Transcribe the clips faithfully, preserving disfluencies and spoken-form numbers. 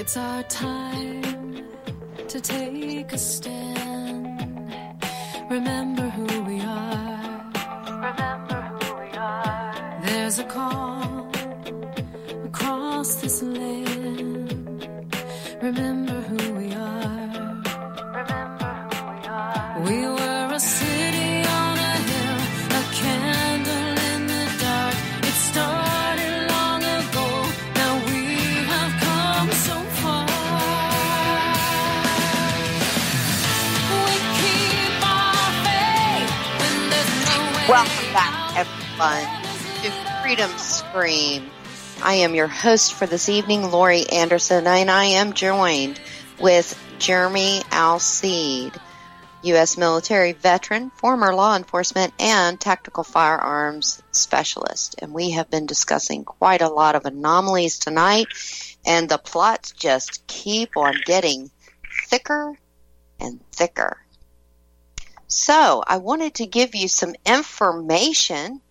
It's our time to take a stand. Remember who we are. Remember who we are. There's a call across this land. Remember who we are. Remember who we are. We were a city on a hill, a candle in the dark. It started long ago. Now we have come so far. We keep our faith when there's no way. Welcome back, everyone, to Freedom Scream. I am your host for this evening, Lori Anderson, and I am joined with Jeremy Alcide, U S military veteran, former law enforcement, and tactical firearms specialist. And we have been discussing quite a lot of anomalies tonight, and the plots just keep on getting thicker and thicker. So I wanted to give you some information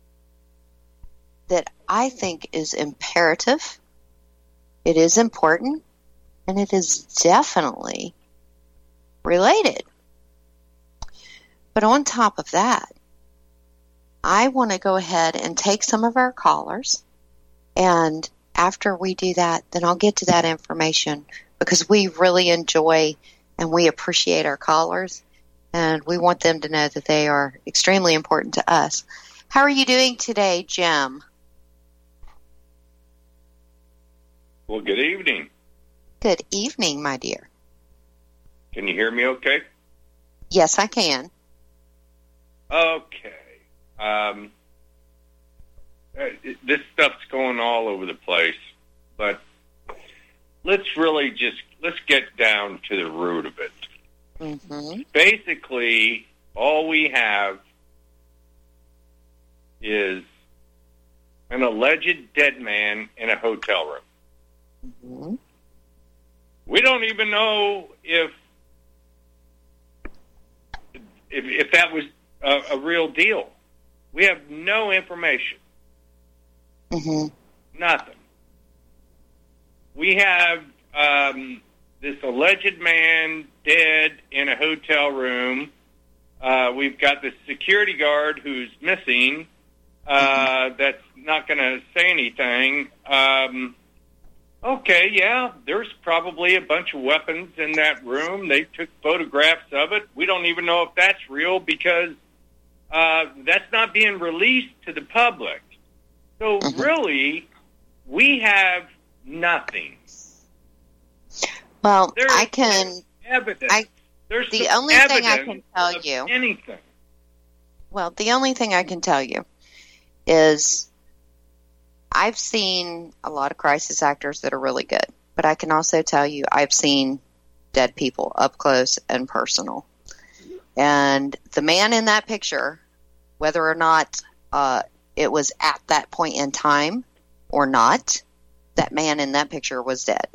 that I think is imperative, it is important, and it is definitely related. But on top of that, I want to go ahead and take some of our callers, and after we do that, then I'll get to that information because we really enjoy and we appreciate our callers, and we want them to know that they are extremely important to us. How are you doing today, Jim? Well, good evening. Good evening, my dear. Can you hear me okay? Yes, I can. Okay. Um, uh, this stuff's going all over the place, but let's really just, let's get down to the root of it. Mm-hmm. Basically, all we have is an alleged dead man in a hotel room. Mm-hmm. We don't even know if if, if that was a, a real deal. We have no information. Mm-hmm. Nothing. We have um, this alleged man dead in a hotel room. Uh, we've got the security guard who's missing. Uh, that's not going to say anything. Um, okay, yeah, there's probably a bunch of weapons in that room. They took photographs of it. We don't even know if that's real because uh, that's not being released to the public. So Mm-hmm. really, we have nothing. Well, There's I can. evidence. I, There's the some only thing I evidence can tell of you. anything. Well, the only thing I can tell you is I've seen a lot of crisis actors that are really good, but I can also tell you I've seen dead people up close and personal. And the man in that picture, whether or not uh, it was at that point in time or not, that man in that picture was dead.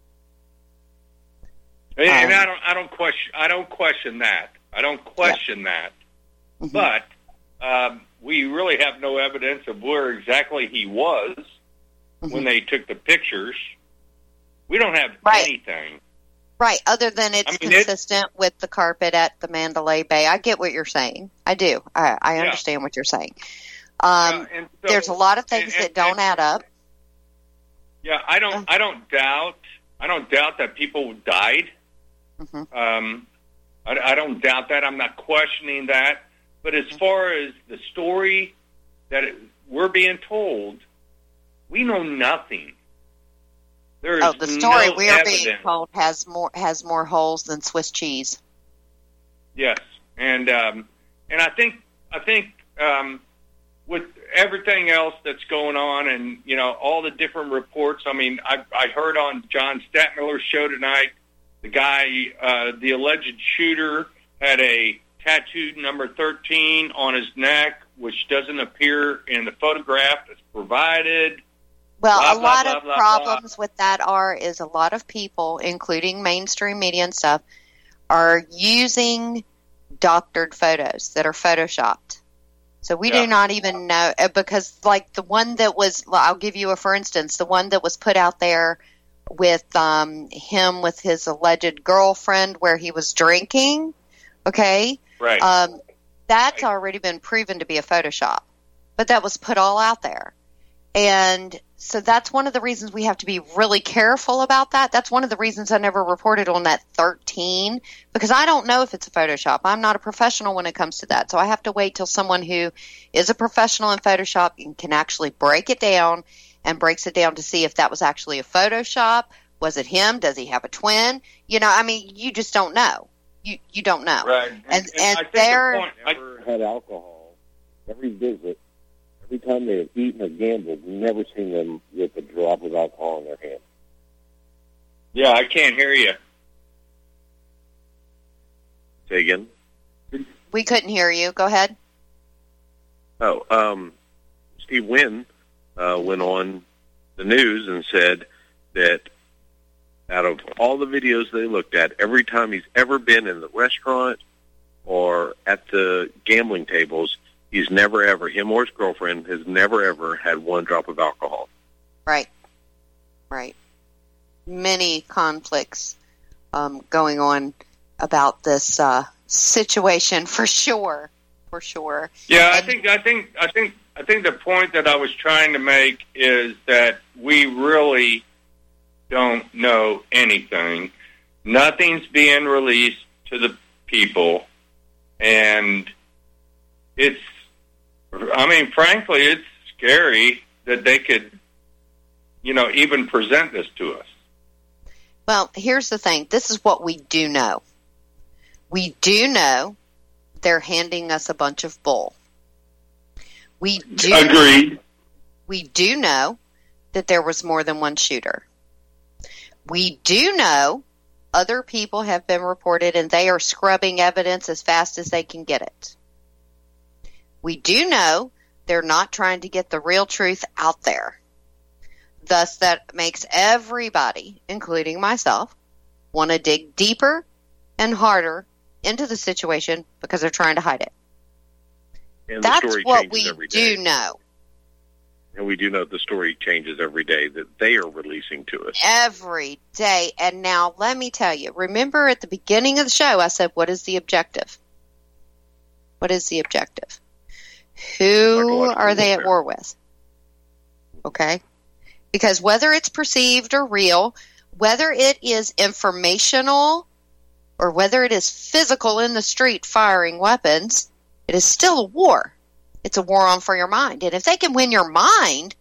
And Um, I don't, I don't question, I don't question that. I don't question yeah. that. Mm-hmm. But um, we really have no evidence of where exactly he was mm-hmm. when they took the pictures. We don't have Right. anything. Right, other than it's I mean, consistent it, with the carpet at the Mandalay Bay. I get what you're saying. I do. I, I Yeah. understand what you're saying. Um, uh, and so, there's a lot of things and, that don't and, add up. Yeah, I don't. I don't doubt. I don't doubt that people died. Mm-hmm. Um, I, I don't doubt that. I'm not questioning that. But as far as the story that it, we're being told, we know nothing. There is Oh, the story no we are evidence. being told has more has more holes than Swiss cheese. Yes, and um, and I think I think um, with everything else that's going on, and you know all the different reports. I mean, I, I heard on John Stadtmiller's show tonight, the guy, uh, the alleged shooter, had a tattooed number thirteen on his neck, which doesn't appear in the photograph that's provided. Well, Blah, a blah, lot blah, of blah, problems with that are is a lot of people, including mainstream media and stuff, are using doctored photos that are photoshopped. So we Yeah. do not even know, because like the one that was, I'll give you a for instance, the one that was put out there with um, him with his alleged girlfriend where he was drinking, okay? Right. Um, that's Right. already been proven to be a Photoshop. But that was put all out there. And so that's one of the reasons we have to be really careful about that. That's one of the reasons I never reported on that thirteen, because I don't know if it's a Photoshop. I'm not a professional when it comes to that. So I have to wait till someone who is a professional in Photoshop and can actually break it down and breaks it down to see if that was actually a Photoshop. Was it him? Does he have a twin? You know, I mean, you just don't know. You you don't know. Right. And, and, and I think they're... the point, I, Never had alcohol. Every visit, every time they have eaten or gambled, never seen them with a drop of alcohol in their hand. yeah, I can't hear you. Say again? We couldn't hear you. Go ahead. Oh, um, Steve Wynn uh, went on the news and said that out of all the videos they looked at, every time he's ever been in the restaurant or at the gambling tables, he's never ever, him or his girlfriend, has never ever had one drop of alcohol. Right. Right. Many conflicts um, going on about this uh, situation for sure. For sure. Yeah, I And- think I think I think I think the point that I was trying to make is that we really don't know anything. Nothing's being released to the people, and it's, I mean, frankly, it's scary that they could, you know, even present this to us. Well, here's the thing. This is what we do know. We do know they're handing us a bunch of bull. We do Agreed. We do know that there was more than one shooter. We do know other people have been reported and they are scrubbing evidence as fast as they can get it. We do know they're not trying to get the real truth out there. Thus, that makes everybody, including myself, want to dig deeper and harder into the situation because they're trying to hide it. And That's the story what changes we every day. do know. And we do know the story changes every day that they are releasing to us. Every day. And now, let me tell you, remember at the beginning of the show, I said, what is the objective? What is the objective? Who Psychological are they at warfare. war with? Okay? Because whether it's perceived or real, whether it is informational or whether it is physical in the street firing weapons, it is still a war. It's a war on for your mind. And if they can win your mind,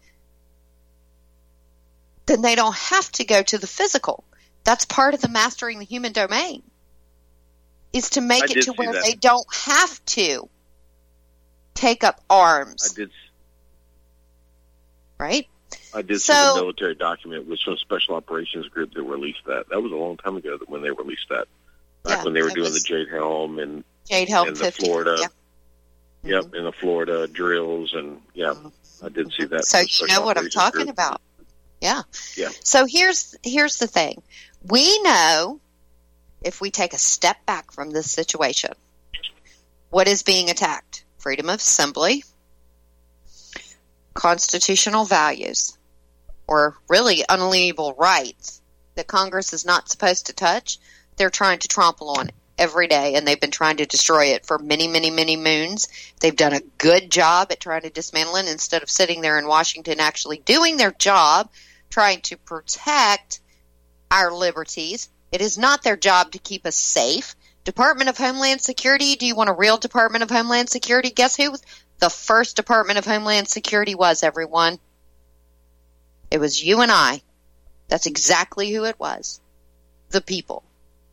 then they don't have to go to the physical. That's part of the mastering the human domain, is to make I it did to see where that. they don't have to take up arms. I did Right? I did So- see the military document with some special operations group that released that. That was a long time ago that when they released that. Back Yeah, when they were it doing was- the Jade Helm and Jade Helm and the fifty. Florida. Yeah. Yep, and the Florida drills, and yeah, I did see that. So from you Special know what I'm Operations talking Group. about. Yeah. Yeah. So here's here's the thing. We know if we take a step back from this situation, what is being attacked? Freedom of assembly, constitutional values, or really unalienable rights that Congress is not supposed to touch. They're trying to trample on every day, and they've been trying to destroy it for many, many, many moons. They've done a good job at trying to dismantle it instead of sitting there in Washington actually doing their job, trying to protect our liberties. It is not their job to keep us safe. Department of Homeland Security, do you want a real Department of Homeland Security? Guess who was the first Department of Homeland Security was, everyone? It was you and I. That's exactly who it was. The people.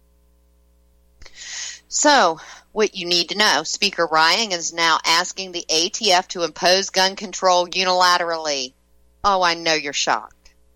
So, what you need to know, Speaker Ryan is now asking the A T F to impose gun control unilaterally. Oh, I know you're shocked.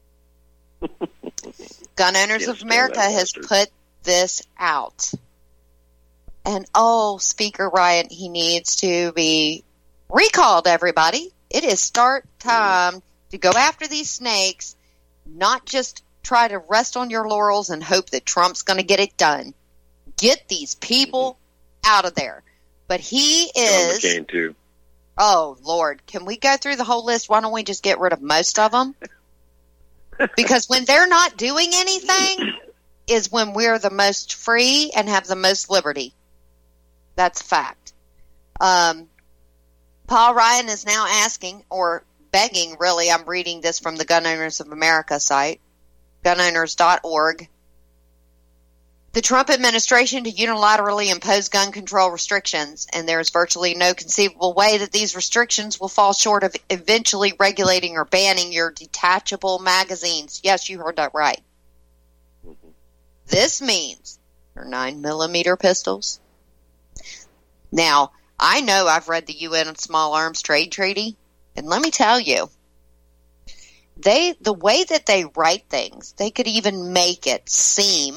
Gun Owners Yes, of America that has bastard. put this out. And, oh, Speaker Ryan, he needs to be recalled, everybody. It is start time to go after these snakes, not just try to rest on your laurels and hope that Trump's going to get it done. Get these people out of there. But he John is... McCain too. Oh, Lord. Can we go through the whole list? Why don't we just get rid of most of them? Because when they're not doing anything is when we're the most free and have the most liberty. That's a fact. Um, Paul Ryan is now asking, or begging, really, I'm reading this from the Gun Owners of America site, gun owners dot org, the Trump administration to unilaterally impose gun control restrictions, and there is virtually no conceivable way that these restrictions will fall short of eventually regulating or banning your detachable magazines. Yes, you heard that right. Mm-hmm. This means your nine millimeter pistols. Now, I know I've read the U N Small Arms Trade Treaty, and let me tell you, they the way that they write things, they could even make it seem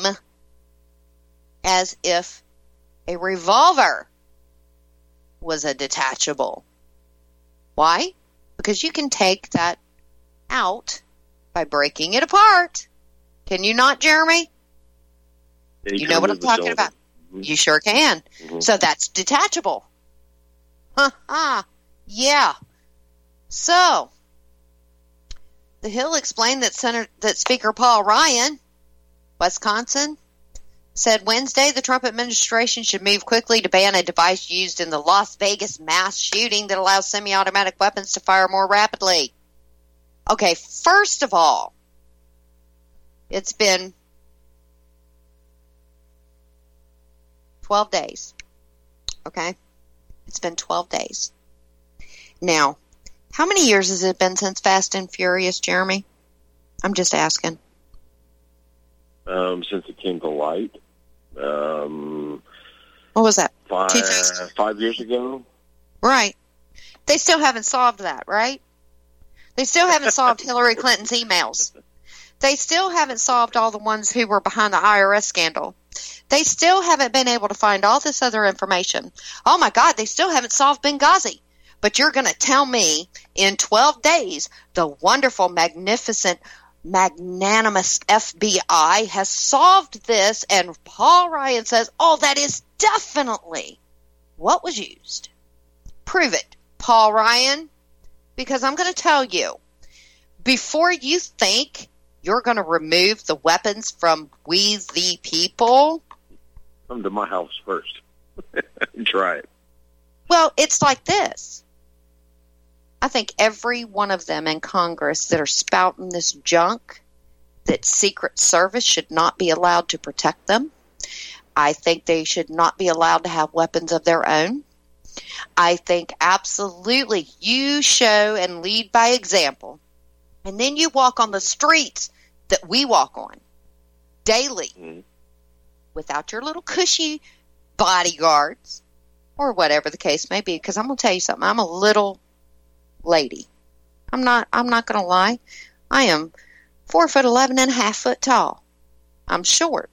as if a revolver was a detachable. Why? Because you can take that out by breaking it apart. Can you not, Jeremy? Yeah, you you know what I'm talking about. Mm-hmm. You sure can. Mm-hmm. So that's detachable. Ha ha. Yeah. So, the Hill explained that Senator, that Speaker Paul Ryan, Wisconsin, said Wednesday the Trump administration should move quickly to ban a device used in the Las Vegas mass shooting that allows semi-automatic weapons to fire more rapidly. Okay, first of all, it's been twelve days. Okay? It's been twelve days. Now, how many years has it been since Fast and Furious, Jeremy? I'm just asking. Um, since it came to light. Um, what was that? Five, five years ago? Right. They still haven't solved that, right? They still haven't solved Hillary Clinton's emails. They still haven't solved all the ones who were behind the I R S scandal. They still haven't been able to find all this other information. Oh, my God, they still haven't solved Benghazi. But you're going to tell me in twelve days the wonderful, magnificent, magnanimous F B I has solved this, and Paul Ryan says, oh, that is definitely what was used. Prove it, Paul Ryan, because I'm going to tell you, before you think you're going to remove the weapons from we the people, come to my house first. Try it. Well, it's like this. I think every one of them in Congress that are spouting this junk, that Secret Service should not be allowed to protect them. I think they should not be allowed to have weapons of their own. I think absolutely you show and lead by example. And then you walk on the streets that we walk on daily mm-hmm. without your little cushy bodyguards or whatever the case may be. Because I'm going to tell you something. I'm a little lady. I'm not, I'm not going to lie. I am four foot eleven and a half foot tall. I'm short.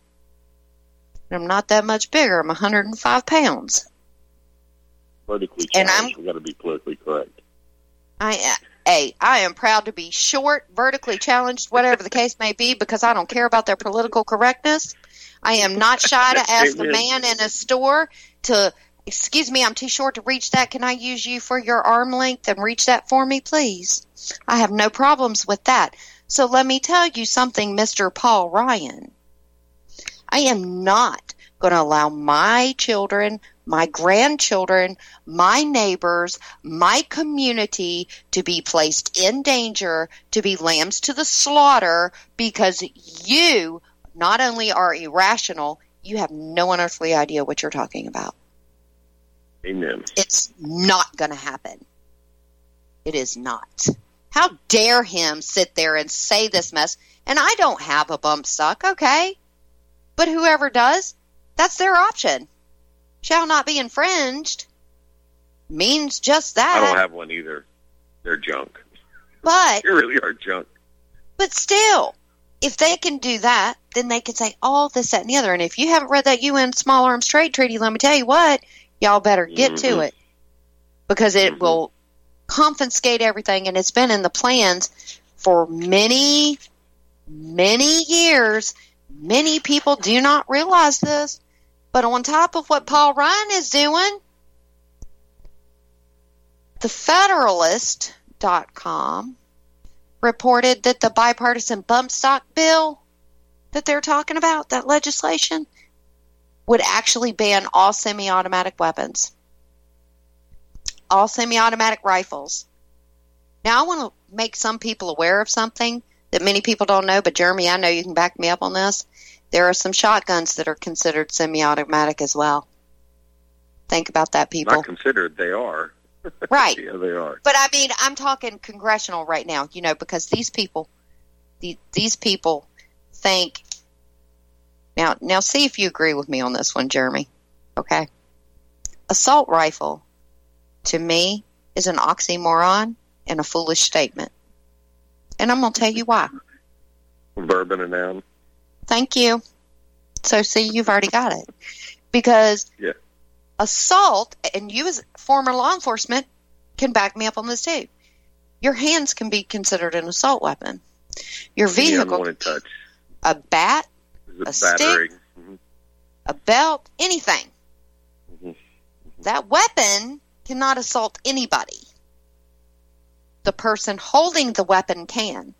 I'm not that much bigger. I'm one hundred five pounds. Politically challenged. We've got to be politically correct. I, hey, I am proud to be short, vertically challenged, whatever the case may be, because I don't care about their political correctness. I am not shy to ask the man in a store to, excuse me, I'm too short to reach that. Can I use you for your arm length and reach that for me, please? I have no problems with that. So let me tell you something, Mister Paul Ryan. I am not going to allow my children, my grandchildren, my neighbors, my community to be placed in danger, to be lambs to the slaughter, because you not only are irrational, you have no unearthly idea what you're talking about. Amen. It's not going to happen. It is not. How dare him sit there and say this mess? And I don't have a bump stock, okay? But whoever does, that's their option. Shall not be infringed means just that. I don't have one either. They're junk. But they really are junk. But still, if they can do that, then they can say all this, that, and the other. And if you haven't read that U N Small Arms Trade Treaty, let me tell you what, y'all better get mm-hmm. to it. Because it mm-hmm. will confiscate everything, and it's been in the plans for many, many years. Many people do not realize this. But on top of what Paul Ryan is doing, the Federalist dot com reported that the bipartisan bump stock bill that they're talking about, that legislation, would actually ban all semi-automatic weapons. All semi-automatic rifles. Now, I want to make some people aware of something that many people don't know, but Jeremy, I know you can back me up on this. There are some shotguns that are considered semi-automatic as well. Think about that, people. Not considered, they are. Right. Yeah, they are. But I mean, I'm talking congressional right now, you know, because these people, the, these people think. Now, now, see if you agree with me on this one, Jeremy. Okay. Assault rifle, to me, is an oxymoron and a foolish statement. And I'm going to tell you why. Verb and a noun. Thank you. So, see, you've already got it. Because yeah. assault, and you as former law enforcement can back me up on this too. Your hands can be considered an assault weapon. Your vehicle, unwanted touch. A bat, a, a stick, mm-hmm. a belt, anything. Mm-hmm. Mm-hmm. That weapon cannot assault anybody. The person holding the weapon can.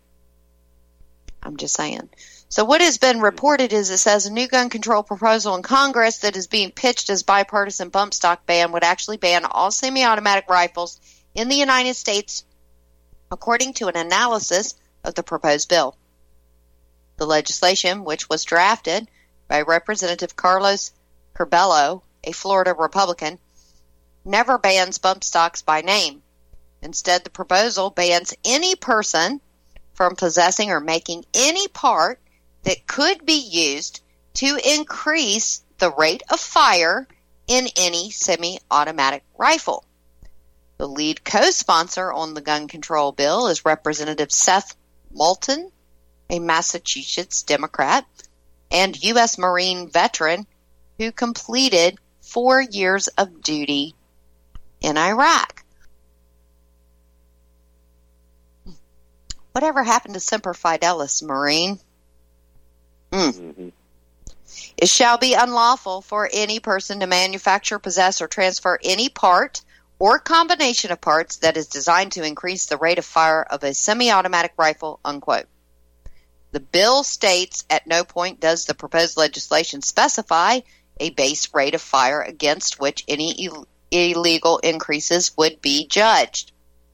I'm just saying. So what has been reported is it says a new gun control proposal in Congress that is being pitched as bipartisan bump stock ban would actually ban all semi-automatic rifles in the United States, according to an analysis of the proposed bill. The legislation, which was drafted by Representative Carlos Curbelo, a Florida Republican, never bans bump stocks by name. Instead, the proposal bans any person from possessing or making any part that could be used to increase the rate of fire in any semi-automatic rifle. The lead co-sponsor on the gun control bill is Representative Seth Moulton, a Massachusetts Democrat and U S Marine veteran who completed four years of duty in Iraq. Whatever happened to Semper Fidelis, Marine? Mm. Mm-hmm. It shall be unlawful for any person to manufacture, possess, or transfer any part or combination of parts that is designed to increase the rate of fire of a semi-automatic rifle, unquote. The bill states at no point does the proposed legislation specify a base rate of fire against which any Ill- illegal increases would be judged.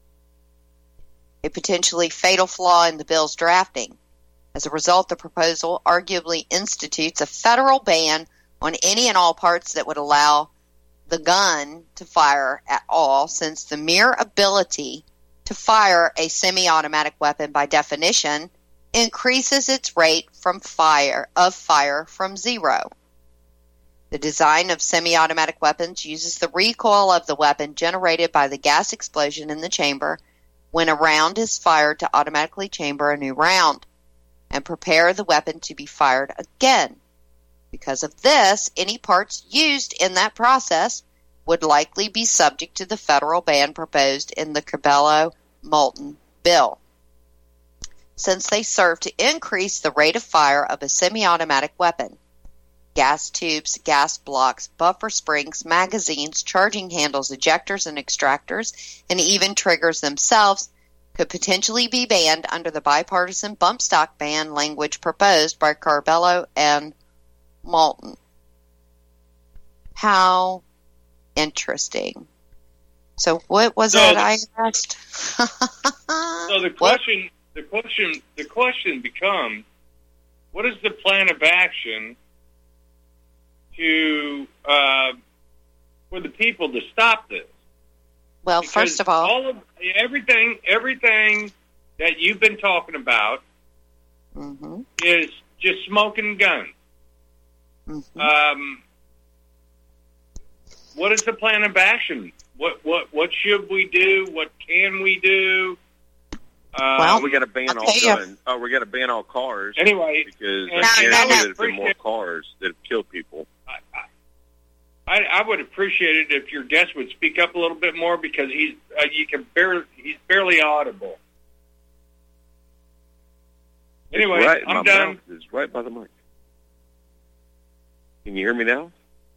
A potentially fatal flaw in the bill's drafting. As a result, the proposal arguably institutes a federal ban on any and all parts that would allow the gun to fire at all, since the mere ability to fire a semi-automatic weapon by definition increases its rate from fire of fire from zero. The design of semi-automatic weapons uses the recoil of the weapon generated by the gas explosion in the chamber when a round is fired to automatically chamber a new round and prepare the weapon to be fired again. Because of this, any parts used in that process would likely be subject to the federal ban proposed in the Curbelo-Moulton bill, since they serve to increase the rate of fire of a semi-automatic weapon. Gas tubes, gas blocks, buffer springs, magazines, charging handles, ejectors and extractors, and even triggers themselves could potentially be banned under the bipartisan bump stock ban language proposed by Curbelo and Moulton. How interesting. So what was so it the, I asked? so the question, the question, the question becomes, what is the plan of action to uh, for the people to stop this? Well, Because first of all, all of everything, everything that you've been talking about mm-hmm, is just smoking guns. mm-hmm. Um, what is the plan of action? What what what should we do? What can we do? Uh, Well, we got to ban I'll all tell you. guns. Oh, we got to ban all cars. anyway, Because No, I can't no, say no. there's been more cars that have killed people. I, I, I would appreciate it if your guest would speak up a little bit more, because he's uh, you can barely he's barely audible. Anyway, it's right, I'm my done. mouth is right by the mic. Can you hear me now?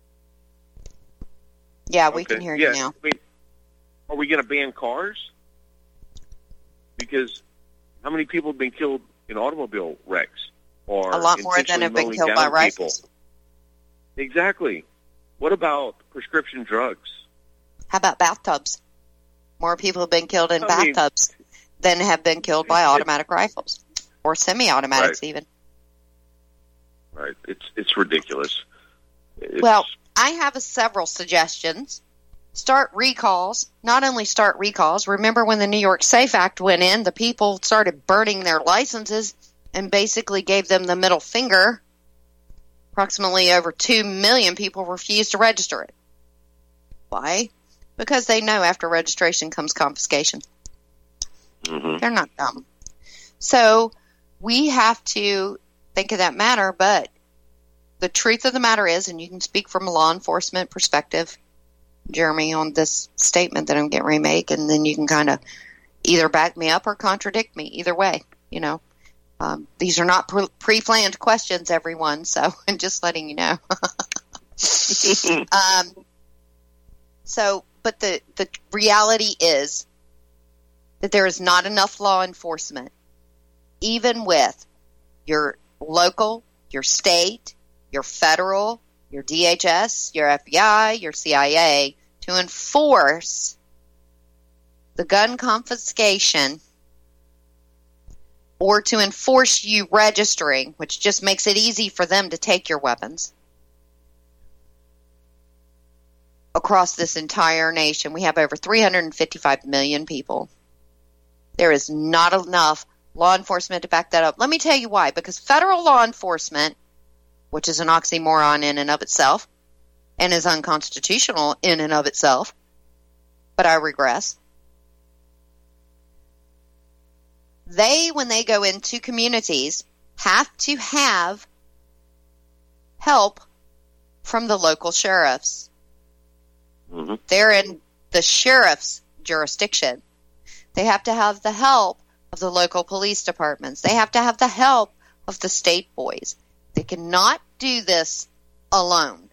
Yeah, we Okay. can hear yeah. you now. I mean, are we going to ban cars? Because How many people have been killed in automobile wrecks? Or a lot more than have been killed by rifles. People? Exactly. What about prescription drugs? How about bathtubs? More people have been killed in I bathtubs mean, than have been killed by automatic rifles or semi-automatics right. even. Right. It's it's ridiculous. It's, well, I have a, several suggestions. Start recalls. Not only start recalls. Remember when the New York SAFE Act went in, the people started burning their licenses and basically gave them the middle finger. Approximately over two million people refused to register it. Why? Because they know after registration comes confiscation. Mm-hmm. They're not dumb. So we have to think of that matter, but the truth of the matter is, and you can speak from a law enforcement perspective, Jeremy, on this statement that I'm getting ready to make, and then you can kind of either back me up or contradict me. Either way, you know. Um, these are not pre-planned questions, everyone, so I'm just letting you know. um, so, but the, the reality is that there is not enough law enforcement, even with your local, your state, your federal, your D H S, your F B I, your C I A, to enforce the gun confiscation or to enforce you registering, which just makes it easy for them to take your weapons across this entire nation. We have over three hundred fifty-five million people. There is not enough law enforcement to back that up. Let me tell you why. Because federal law enforcement, which is an oxymoron in and of itself, and is unconstitutional in and of itself, but I regress. They, when they go into communities, have to have help from the local sheriffs. Mm-hmm. They're in the sheriff's jurisdiction. They have to have the help of the local police departments. They have to have the help of the state boys. They cannot do this alone.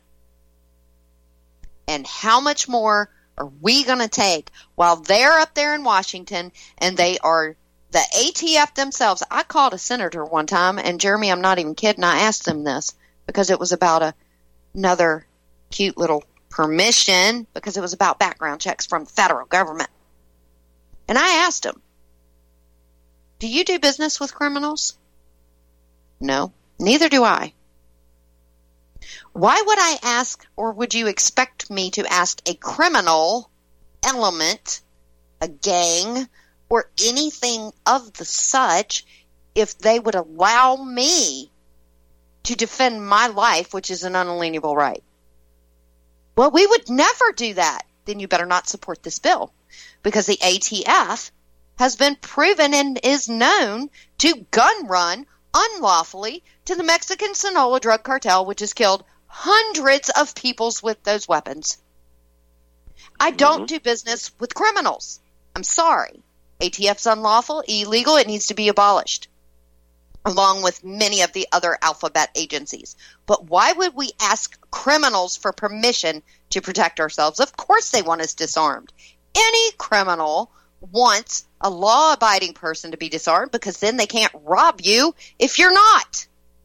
And how much more are we going to take while they're up there in Washington and they are the A T F themselves? I called a senator one time, and Jeremy, I'm not even kidding, I asked them this because it was about a, another cute little permission, because it was about background checks from the federal government. And I asked him, do you do business with criminals? No, neither do I. Why would I ask, or would you expect me to ask a criminal element, a gang, or anything of the such, if they would allow me to defend my life, which is an unalienable right? Well, we would never do that. Then you better not support this bill, because the A T F has been proven and is known to gun run unlawfully to the Mexican Sinaloa drug cartel, which has killed hundreds of people with those weapons. I don't mm-hmm. do business with criminals. I'm sorry. A T F's unlawful, illegal, it needs to be abolished, along with many of the other alphabet agencies. But why would we ask criminals for permission to protect ourselves? Of course they want us disarmed. Any criminal wants a law-abiding person to be disarmed, because then they can't rob you if you're not.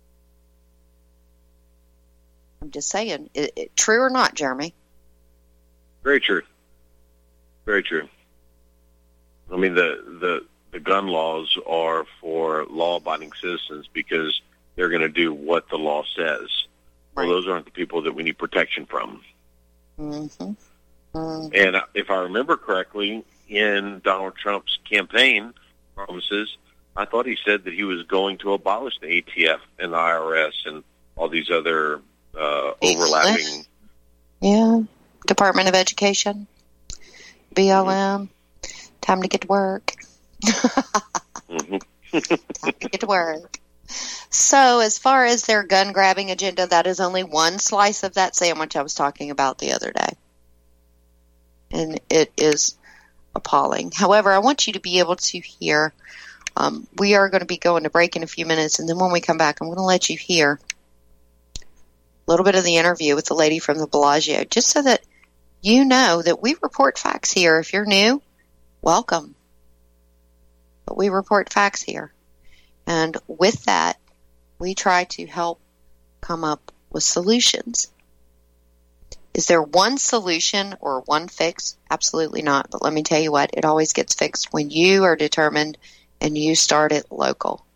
I'm just saying, it, it, true or not, Jeremy? Very true. Very true. I mean, the, the, the gun laws are for law-abiding citizens because they're going to do what the law says. Right. Well, those aren't the people that we need protection from. Mm-hmm. Mm-hmm. And if I remember correctly, in Donald Trump's campaign promises, I thought he said that he was going to abolish the A T F and the I R S and all these other uh, overlapping. Yeah, Department of Education, B L M. Mm-hmm. Time to get to work. mm-hmm. Time to get to work. So as far as their gun-grabbing agenda, that is only one slice of that sandwich I was talking about the other day. And it is appalling. However, I want you to be able to hear. Um, we are going to be going to break in a few minutes, and then when we come back, I'm going to let you hear a little bit of the interview with the lady from the Bellagio, just so that you know that we report facts here. If you're new, welcome. but we report facts here. And with that, we try to help come up with solutions. Is there one solution or one fix? Absolutely not. But let me tell you what, it always gets fixed when you are determined and you start it local.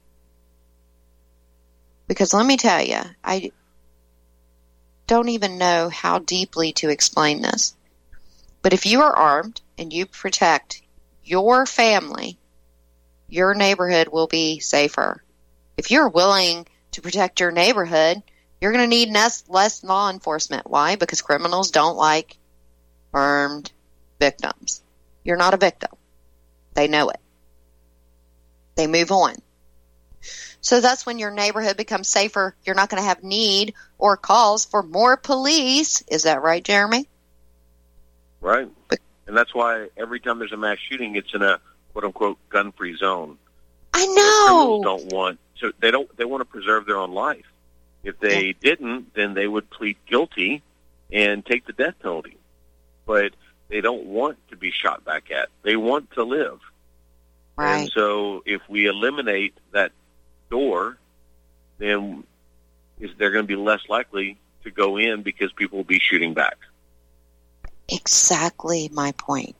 Because let me tell you, I don't even know how deeply to explain this. But if you are armed and you protect your family, your neighborhood will be safer. If you're willing to protect your neighborhood, you're going to need less, less law enforcement. Why? Because criminals don't like armed victims. You're not a victim. They know it. They move on. So that's when your neighborhood becomes safer. You're not going to have need or calls for more police. Is that right, Jeremy? Right. And that's why every time there's a mass shooting, it's in a quote-unquote gun-free zone. I know. Criminals don't want to. They don't. They want to preserve their own life. If they yeah. didn't, then they would plead guilty and take the death penalty. But they don't want to be shot back at. They want to live. Right. And so if we eliminate that door, then is they're going to be less likely to go in because people will be shooting back. Exactly my point.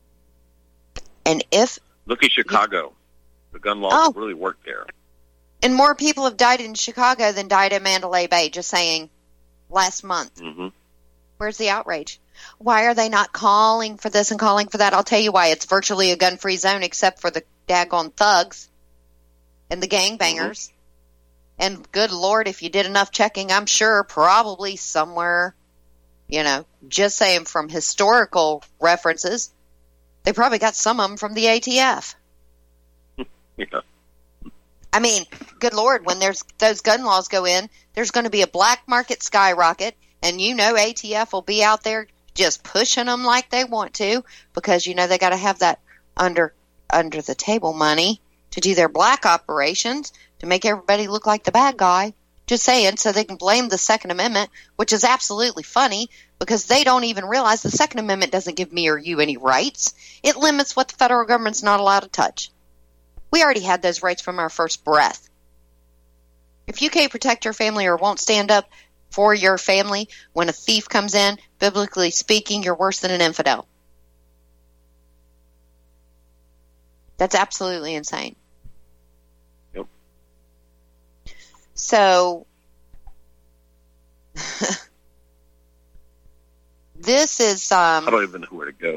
And if... Look at Chicago. The gun laws oh. have really worked there. And more people have died in Chicago than died in Mandalay Bay, just saying, last month. Mm-hmm. Where's the outrage? Why are they not calling for this and calling for that? I'll tell you why. It's virtually a gun-free zone except for the daggone thugs and the gangbangers. Mm-hmm. And good Lord, if you did enough checking, I'm sure probably somewhere, you know, just saying from historical references, they probably got some of them from the A T F. Yeah. I mean, good Lord, when there's those gun laws go in, there's going to be a black market skyrocket, and you know A T F will be out there just pushing them like they want to because, you know, they got to have that under under the table money to do their black operations to make everybody look like the bad guy. Just saying, so they can blame the Second Amendment, which is absolutely funny because they don't even realize the Second Amendment doesn't give me or you any rights. It limits what the federal government's not allowed to touch. We already had those rights from our first breath. If you can't protect your family or won't stand up for your family when a thief comes in, biblically speaking, you're worse than an infidel. That's absolutely insane. Yep. So, this is... Um, I don't even know where to go.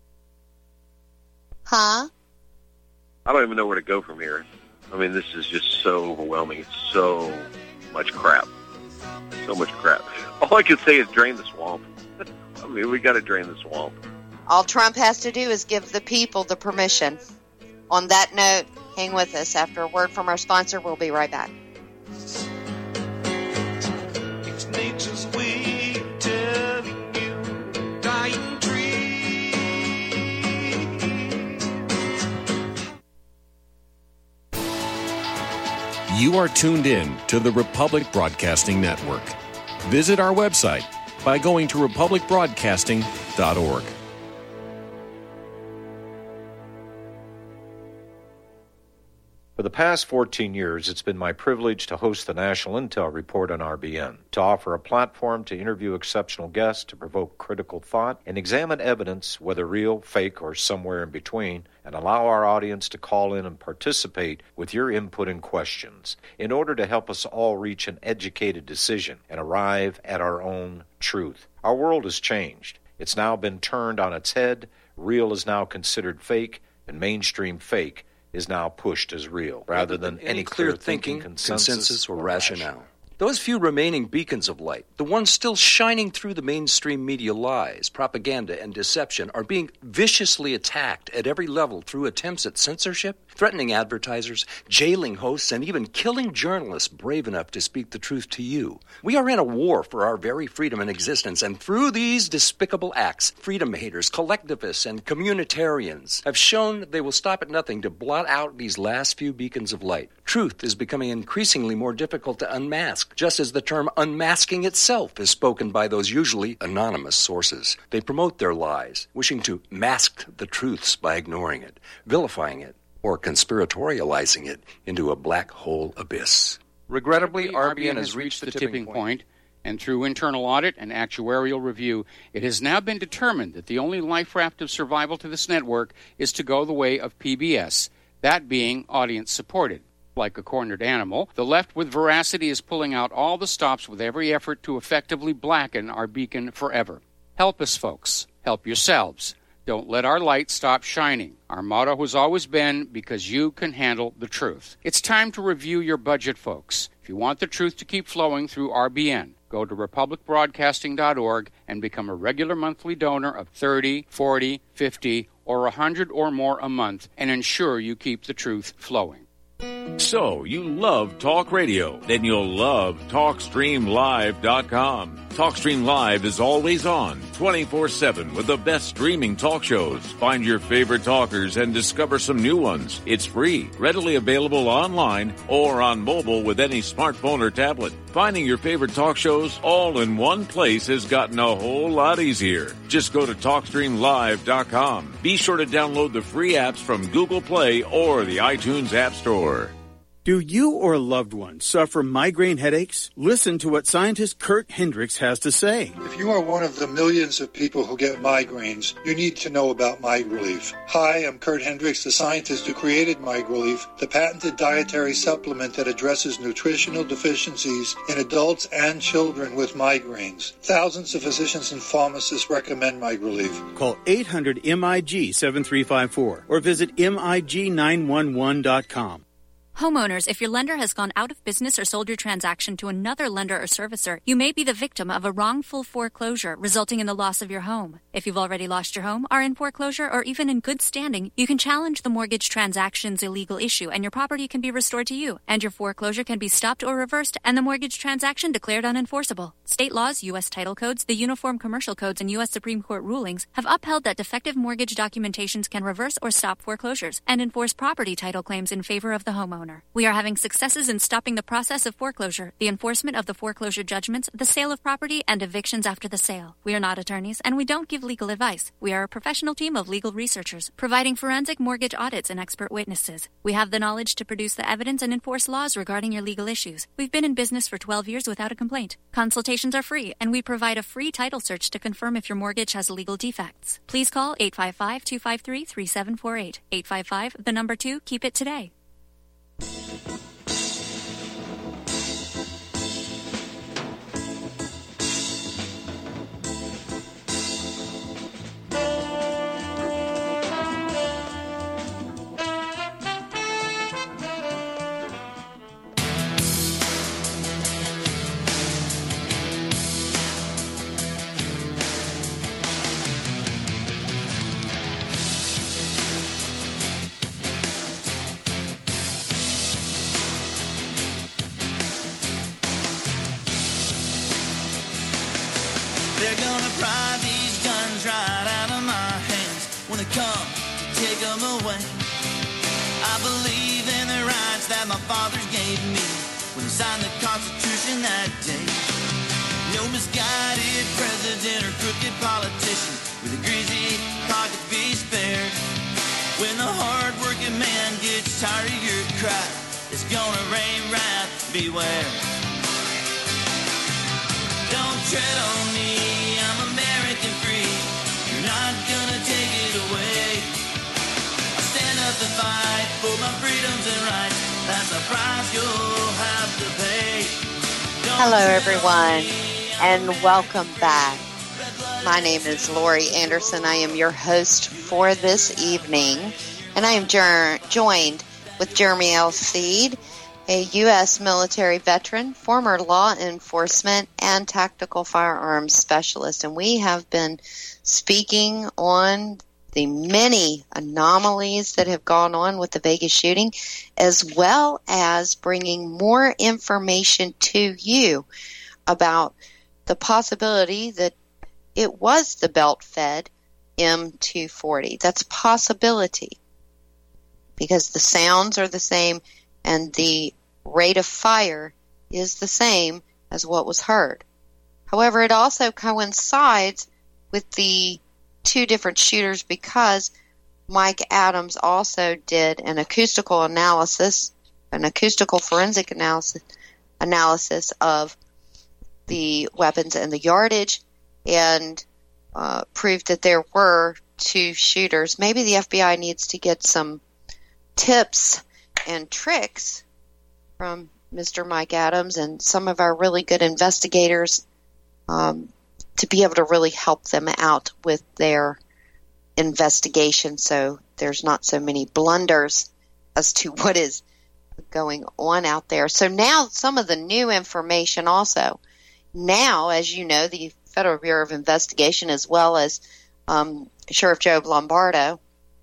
Huh? I don't even know where to go from here. I mean, this is just so overwhelming. It's so much crap. So much crap. All I can say is drain the swamp. I mean, we got to drain the swamp. All Trump has to do is give the people the permission. On that note, hang with us. After a word from our sponsor, we'll be right back. It's nature's way of telling you, dying tree. You are tuned in to the Republic Broadcasting Network. Visit our website by going to republic broadcasting dot org. For the past fourteen years, it's been my privilege to host the National Intel Report on R B N, to offer a platform to interview exceptional guests, to provoke critical thought, and examine evidence, whether real, fake, or somewhere in between, and allow our audience to call in and participate with your input and questions in order to help us all reach an educated decision and arrive at our own truth. Our world has changed. It's now been turned on its head. Real is now considered fake, and mainstream fake is now pushed as real, rather than any, any clear thinking, thinking consensus, consensus or rationale. Those few remaining beacons of light, the ones still shining through the mainstream media lies, propaganda, and deception, are being viciously attacked at every level through attempts at censorship, threatening advertisers, jailing hosts, and even killing journalists brave enough to speak the truth to you. We are in a war for our very freedom and existence, and through these despicable acts, freedom haters, collectivists, and communitarians have shown they will stop at nothing to blot out these last few beacons of light. Truth is becoming increasingly more difficult to unmask, just as the term unmasking itself is spoken by those usually anonymous sources. They promote their lies, wishing to mask the truths by ignoring it, vilifying it, or conspiratorializing it into a black hole abyss. Regrettably, R B N has reached the tipping point, and through internal audit and actuarial review, it has now been determined that the only life raft of survival to this network is to go the way of P B S, that being audience-supported. Like a cornered animal, the left with veracity is pulling out all the stops with every effort to effectively blacken our beacon forever. Help us, folks. Help yourselves. Don't let our light stop shining. Our motto has always been, because you can handle the truth. It's time to review your budget, folks. If you want the truth to keep flowing through R B N, go to republic broadcasting dot org and become a regular monthly donor of thirty, forty, fifty, or one hundred or more a month and ensure you keep the truth flowing. So, you love talk radio? Then you'll love talk stream live dot com. TalkStream Live is always on, twenty-four seven, with the best streaming talk shows. Find your favorite talkers and discover some new ones. It's free, readily available online or on mobile with any smartphone or tablet. Finding your favorite talk shows all in one place has gotten a whole lot easier. Just go to talk stream live dot com. Be sure to download the free apps from Google Play or the iTunes App Store. Do you or a loved one suffer migraine headaches? Listen to what scientist Kurt Hendricks has to say. If you are one of the millions of people who get migraines, you need to know about MiGrelief. Hi, I'm Kurt Hendricks, the scientist who created MiGrelief, the patented dietary supplement that addresses nutritional deficiencies in adults and children with migraines. Thousands of physicians and pharmacists recommend MiGrelief. Call eight hundred M I G seven three five four or visit M I G nine one one dot com. Homeowners, if your lender has gone out of business or sold your transaction to another lender or servicer, you may be the victim of a wrongful foreclosure resulting in the loss of your home. If you've already lost your home, are in foreclosure, or even in good standing, you can challenge the mortgage transaction's illegal issue and your property can be restored to you, and your foreclosure can be stopped or reversed and the mortgage transaction declared unenforceable. State laws, U S title codes, the Uniform Commercial Codes, and U S Supreme Court rulings have upheld that defective mortgage documentations can reverse or stop foreclosures and enforce property title claims in favor of the homeowner. We are having successes in stopping the process of foreclosure, the enforcement of the foreclosure judgments, the sale of property, and evictions after the sale. We are not attorneys, and we don't give legal advice. We are a professional team of legal researchers, providing forensic mortgage audits and expert witnesses. We have the knowledge to produce the evidence and enforce laws regarding your legal issues. We've been in business for twelve years without a complaint. Consultations are free, and we provide a free title search to confirm if your mortgage has legal defects. Please call eight five five, two five three, three seven four eight. eight five five, the number two, keep it today. They're gonna pry these guns right out of my hands when they come to take them away. I believe in the rights that my fathers gave me when they signed the Constitution that day. No misguided president or crooked politician with a greasy pocket be spared. When the hard-working man gets tired of your cry, it's gonna rain wrath, beware. Don't tread on me, I'm American free. You're not gonna take it away. I stand up and fight for my freedoms and rights. That's a price you'll have to pay. Don't Hello, everyone, and welcome back. My name is Lori Anderson. I am your host for this evening, and I am jer- joined with Jeremy L. Seed, a U S military veteran, former law enforcement and tactical firearms specialist. And we have been speaking on the many anomalies that have gone on with the Vegas shooting, as well as bringing more information to you about the possibility that it was the belt-fed M two forty. That's a possibility because the sounds are the same and the rate of fire is the same as what was heard. However, it also coincides with the two different shooters because Mike Adams also did an acoustical analysis, an acoustical forensic analysis, analysis of the weapons and the yardage, and uh, proved that there were two shooters. Maybe the F B I needs to get some tips and tricks from Mister Mike Adams and some of our really good investigators um, to be able to really help them out with their investigation, so there's not so many blunders as to what is going on out there. So now some of the new information also. Now, as you know, the Federal Bureau of Investigation, as well as um, Sheriff Joe Lombardo,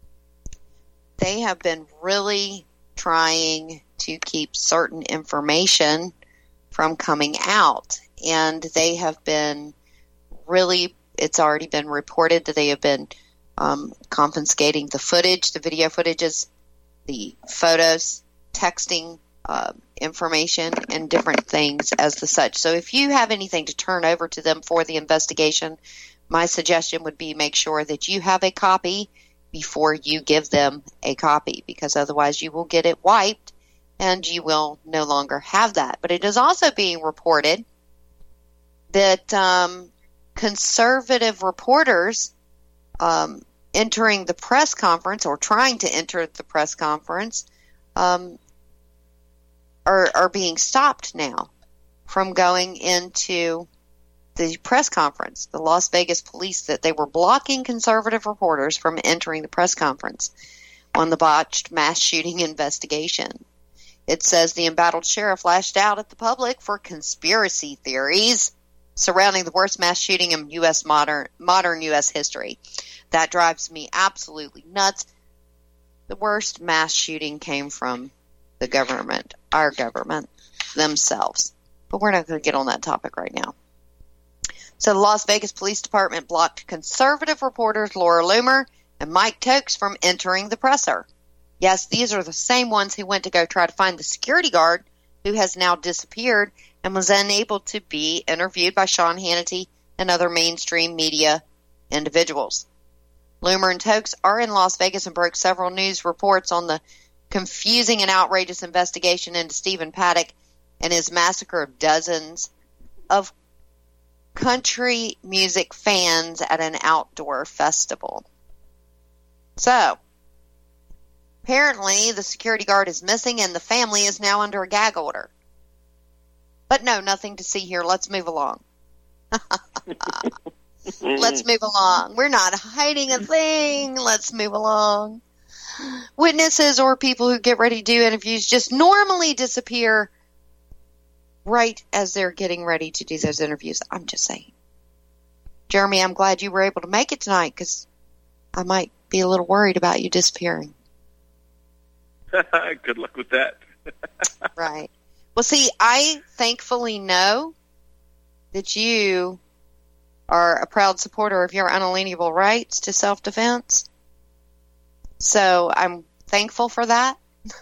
they have been really trying to keep certain information from coming out. And they have been really, it's already been reported that they have been um, confiscating the footage, the video footages, the photos, texting uh, information, and different things as the such. So if you have anything to turn over to them for the investigation, my suggestion would be make sure that you have a copy before you give them a copy, because otherwise you will get it wiped and you will no longer have that. But it is also being reported that um, conservative reporters um, entering the press conference or trying to enter the press conference um, are, are being stopped now from going into the press conference. The Las Vegas police, that they were blocking conservative reporters from entering the press conference on the botched mass shooting investigation. It says the embattled sheriff lashed out at the public for conspiracy theories surrounding the worst mass shooting in U S modern modern U S history. That drives me absolutely nuts. The worst mass shooting came from the government, our government themselves. But we're not going to get on that topic right now. So the Las Vegas Police Department blocked conservative reporters Laura Loomer and Mike Tokes from entering the presser. Yes, these are the same ones who went to go try to find the security guard who has now disappeared and was unable to be interviewed by Sean Hannity and other mainstream media individuals. Loomer and Tokes are in Las Vegas and broke several news reports on the confusing and outrageous investigation into Stephen Paddock and his massacre of dozens of country music fans at an outdoor festival. So, apparently the security guard is missing and the family is now under a gag order. But no, nothing to see here. Let's move along. Let's move along. We're not hiding a thing. Let's move along. Witnesses or people who get ready to do interviews just normally disappear right as they're getting ready to do those interviews. I'm just saying. Jeremy, I'm glad you were able to make it tonight, because I might be a little worried about you disappearing. Good luck with that. Right. Well, see, I thankfully know that you are a proud supporter of your unalienable rights to self-defense. So I'm thankful for that.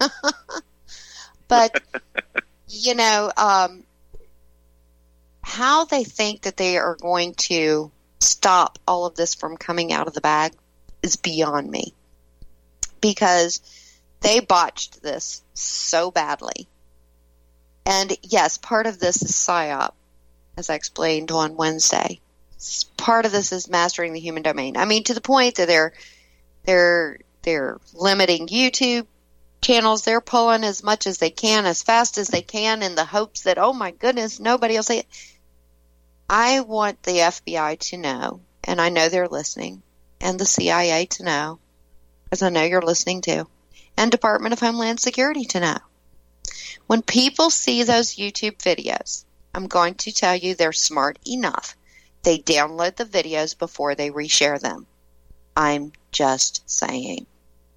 But, you know, um, how they think that they are going to stop all of this from coming out of the bag is beyond me. Because they botched this so badly. And yes, part of this is PSYOP, as I explained on Wednesday. Part of this is mastering the human domain. I mean, to the point that they're they're they're limiting YouTube channels. They're pulling as much as they can, as fast as they can, in the hopes that, oh my goodness, nobody will see it. I want the F B I to know, and I know they're listening, and the C I A to know, because I know you're listening too, and Department of Homeland Security to know. When people see those YouTube videos, I'm going to tell you they're smart enough. They download the videos before they reshare them. I'm just saying.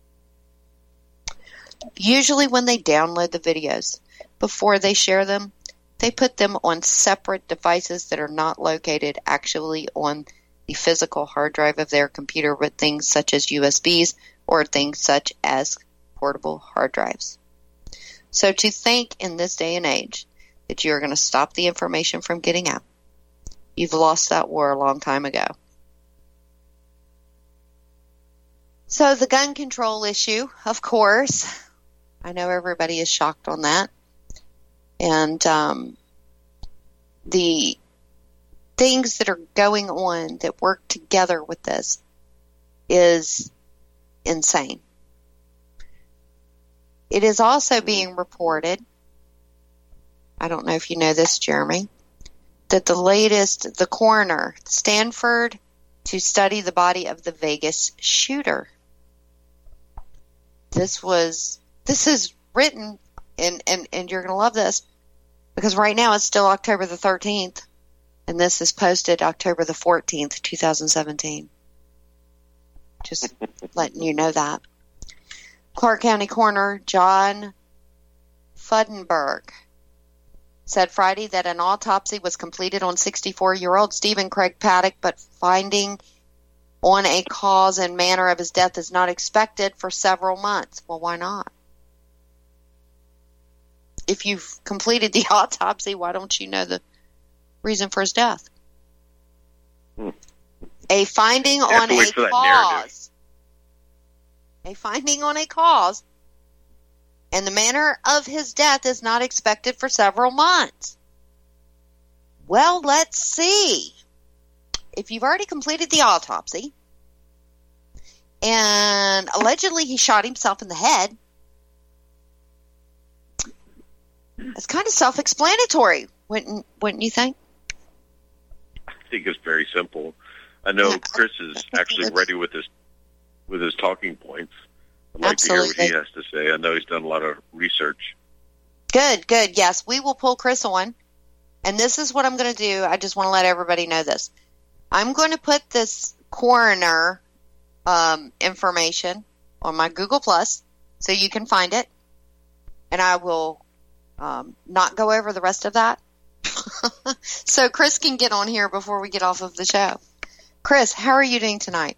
Usually when they download the videos, before they share them, they put them on separate devices that are not located actually on the physical hard drive of their computer, but things such as U S Bs or things such as portable hard drives. So to think in this day and age that you're going to stop the information from getting out, you've lost that war a long time ago. So the gun control issue, of course. I know everybody is shocked on that. And um, the things that are going on that work together with this is insane. It is also being reported, I don't know if you know this, Jeremy, that the latest, the coroner, Stanford, to study the body of the Vegas shooter. This was, this is written, and, and, and you're going to love this, because right now it's still October the thirteenth, and this is posted October the fourteenth, twenty seventeen. Just letting you know that. Clark County Coroner John Fudenberg said Friday that an autopsy was completed on sixty-four-year-old Stephen Craig Paddock, but finding on a cause and manner of his death is not expected for several months. Well, why not? If you've completed the autopsy, why don't you know the reason for his death? Hmm. A finding on a cause. A finding on a cause and the manner of his death is not expected for several months. Well, let's see. If you've already completed the autopsy, and allegedly he shot himself in the head, it's kind of self-explanatory, wouldn't, wouldn't you think? I think it's very simple. I know yeah, Chris is actually ready with his with his talking points. I'd like Absolutely. to hear what he has to say. I know he's done a lot of research. Good, good. Yes, we will pull Chris on. And this is what I'm going to do. I just want to let everybody know this. I'm going to put this coroner um, information on my Google Plus so you can find it. And I will um, not go over the rest of that. So Chris can get on here before we get off of the show. Chris, how are you doing tonight?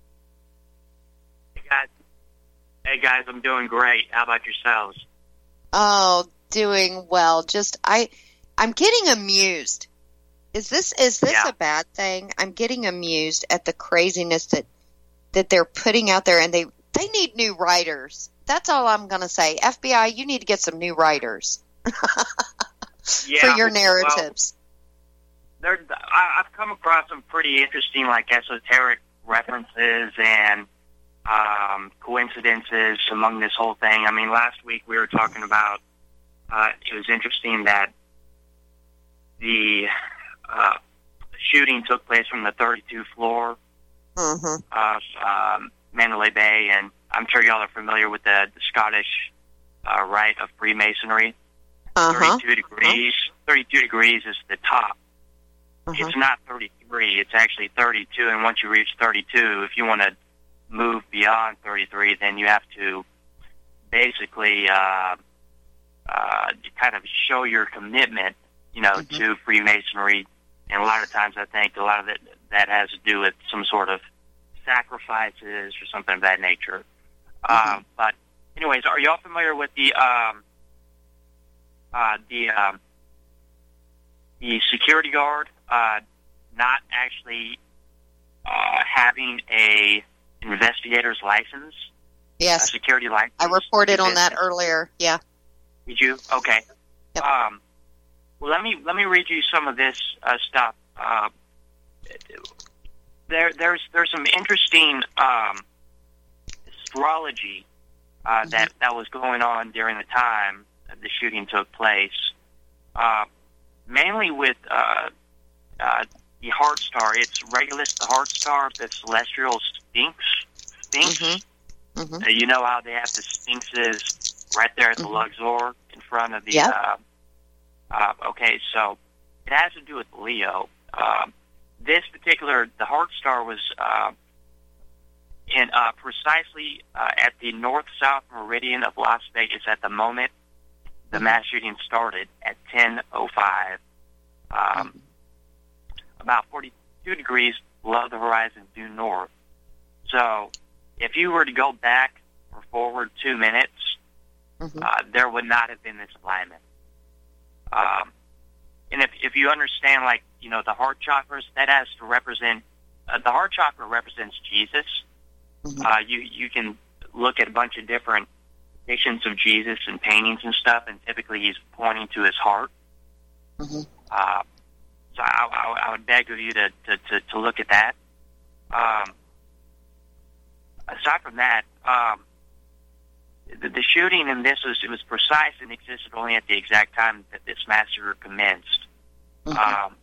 Hey guys, hey guys, I'm doing great. How about yourselves? Oh, doing well. Just I, I'm getting amused. Is this is this yeah. a bad thing? I'm getting amused at the craziness that that they're putting out there, and they they need new writers. That's all I'm going to say. F B I, you need to get some new writers yeah, for your narratives. Well, there, I, I've come across some pretty interesting, like esoteric references and um, coincidences among this whole thing. I mean, last week we were talking about. Uh, it was interesting that the uh, shooting took place from the thirty-two floor mm-hmm. of um, Mandalay Bay, and I'm sure y'all are familiar with the, the Scottish uh, rite of Freemasonry. Uh-huh. thirty-two degrees. thirty-two degrees is the top. Uh-huh. It's not thirty-three. It's actually thirty-two, and once you reach thirty-two, if you want to move beyond thirty-three, then you have to basically uh, uh, kind of show your commitment, you know, mm-hmm. to Freemasonry. And a lot of times I think a lot of it, that has to do with some sort of sacrifices or something of that nature. Mm-hmm. Um, but anyways, are y'all familiar with the um, uh, the um, the security guard uh, not actually uh, having a investigator's license? Yes. A security license. I reported on that earlier. Yeah. Did you? Okay. Yep. Um, well, let me let me read you some of this uh, stuff. Uh, there, there's there's some interesting um, astrology uh, mm-hmm. that that was going on during the time that the shooting took place, uh, mainly with uh, uh, the Heart Star. It's Regulus, the Heart Star, the celestial Sphinx. Sphinx. Mm-hmm. Mm-hmm. Uh, you know how they have the sphinxes right there at the mm-hmm. Luxor in front of the. Yep. Uh, uh, okay, so it has to do with Leo. Uh, this particular, the Heart Star was uh, in uh, precisely uh, at the north-south meridian of Las Vegas at the moment the mm-hmm. mass shooting started at ten oh five, um, mm-hmm. about forty-two degrees below the horizon due north. So if you were to go back or forward two minutes, mm-hmm. uh, there would not have been this alignment. Um, and if if you understand, like, you know, the heart chakras, that has to represent, uh, the heart chakra represents Jesus, Mm-hmm. Uh, you you can look at a bunch of different depictions of Jesus and paintings and stuff, and typically he's pointing to his heart. Mm-hmm. Uh, so I, I, I would beg of you to, to, to, to look at that. Um, aside from that, um, the, the shooting in this was it was precise and existed only at the exact time that this massacre commenced. Mm-hmm. Um,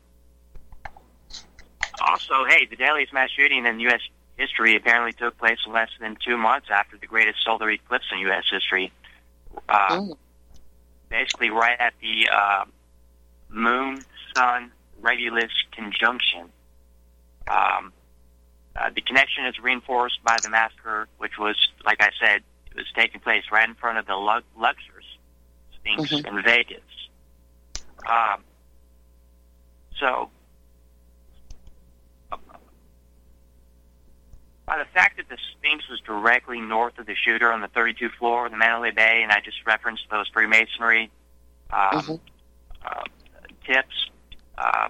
also, hey, the deadliest mass shooting in U S history apparently took place less than two months after the greatest solar eclipse in U S history. Uh, mm. Basically, right at the uh, Moon-Sun Regulus conjunction. Um, uh, the connection is reinforced by the massacre, which was, like I said, it was taking place right in front of the Lu- Luxor Sphinx mm-hmm. in Vegas. Um, so, by the fact that the Sphinx was directly north of the shooter on the thirty-second floor of the Mandalay Bay, and I just referenced those Freemasonry um, mm-hmm. uh, tips. Uh,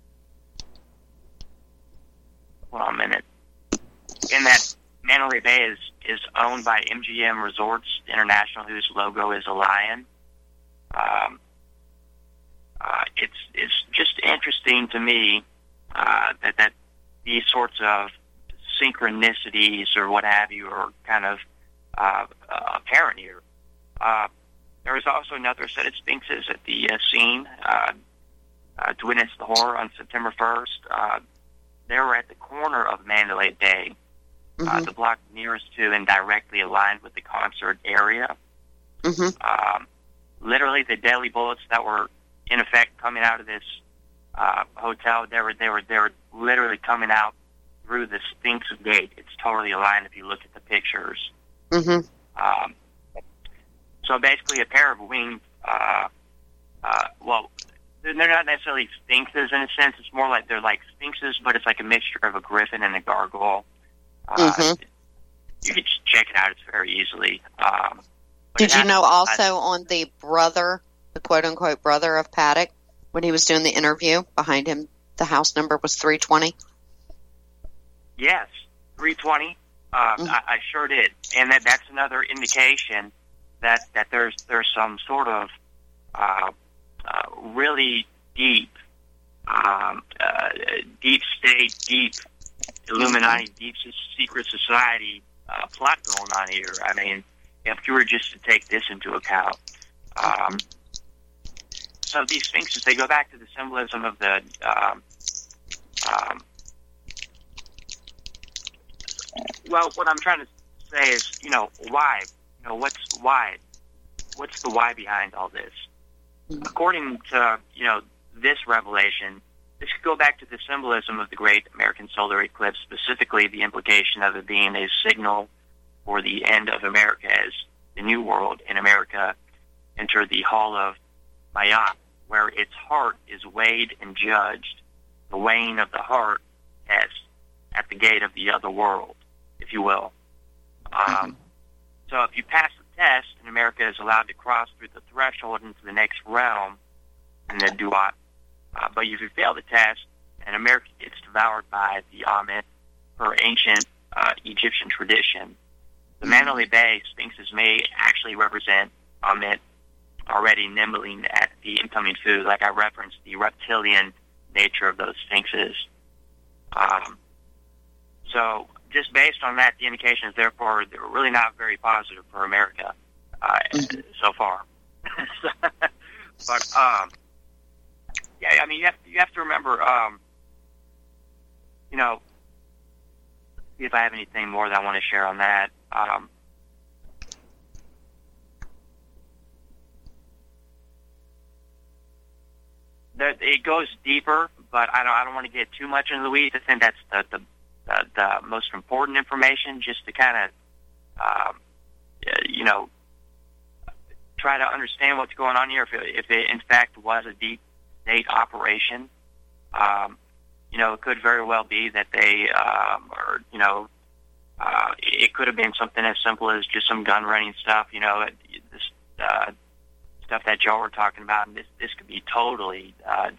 hold on a minute. In that Mandalay Bay is, is owned by M G M Resorts International, whose logo is a lion. Um, uh, it's it's just interesting to me uh, that that these sorts of synchronicities or what have you are kind of uh, uh, apparent here. Uh, there was also another set of sphinxes at the uh, scene uh, uh, to witness the horror on September first. Uh, they were at the corner of Mandalay Bay, mm-hmm. uh, the block nearest to and directly aligned with the concert area. Mm-hmm. Um, literally, the deadly bullets that were in effect coming out of this uh, hotel, they were they were they were literally coming out through the Sphinx Gate. It's totally aligned if you look at the pictures. Mm-hmm. Um, so basically a pair of winged, uh, uh, well, they're not necessarily sphinxes in a sense. It's more like they're like sphinxes, but it's like a mixture of a griffin and a gargoyle. Uh, mm-hmm. You can just check it out. It's very easily. Um, Did you know also on the brother, the quote-unquote brother of Paddock, when he was doing the interview, behind him, the house number was three twenty? Yes, three twenty. Uh, mm-hmm. I, I sure did, and that that's another indication that, that there's there's some sort of uh, uh, really deep, um, uh, deep state, deep Illuminati, mm-hmm. deep secret society uh, plot going on here. I mean, if you were just to take this into account, um, so these sphinxes, they go back to the symbolism of the. Um, um, Well, what I'm trying to say is, you know, why? You know, what's why? What's the why behind all this? Mm-hmm. According to, you know, this revelation, this could go back to the symbolism of the great American solar eclipse, specifically the implication of it being a signal for the end of America as the New World in America entered the Hall of Mayat, where its heart is weighed and judged. The weighing of the heart test at the gate of the other world, if you will. Um, mm-hmm. So if you pass the test, and America is allowed to cross through the threshold into the next realm, and the Duat. Uh, but if you fail the test, and America gets devoured by the Amet, per ancient uh, Egyptian tradition, the Mandalay Bay sphinxes may actually represent Amet already nibbling at the incoming food, like I referenced, the reptilian nature of those sphinxes. Um, So, just based on that, the indication is therefore they're really not very positive for America uh, mm-hmm. so far. But um, yeah, I mean, you have you have to remember, um, you know, see if I have anything more that I want to share on that. Um, that it goes deeper, but I don't I don't want to get too much into the weeds. I think that's the the Uh, the most important information, just to kind of, um, you know, try to understand what's going on here. If it, if it in fact was a deep state operation, um, you know, it could very well be that they, um, or you know, uh, it could have been something as simple as just some gun running stuff. You know, this uh, stuff that y'all were talking about, and this this could be totally uh,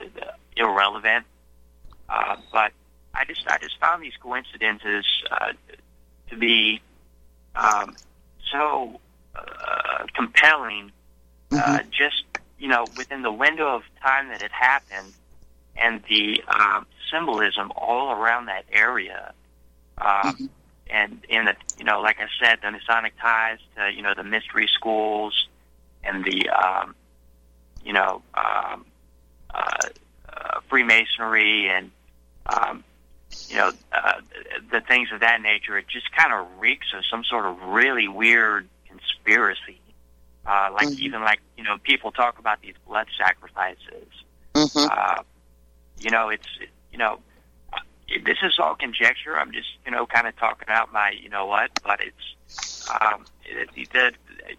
irrelevant, uh, but. I just I just found these coincidences uh, to be um, so uh, compelling, uh, Mm-hmm. just, you know, within the window of time that it happened and the uh, symbolism all around that area. Uh, Mm-hmm. And, in the, you know, like I said, the Masonic ties to, you know, the mystery schools and the, um, you know, um, uh, uh, Freemasonry and, um, you know, uh, the things of that nature, it just kind of reeks of some sort of really weird conspiracy. Uh, like Mm-hmm. even like, you know, people talk about these blood sacrifices. Mm-hmm. Uh, you know, it's, you know, this is all conjecture. I'm just, you know, kind of talking out my, you know what, but it's, um, it, the,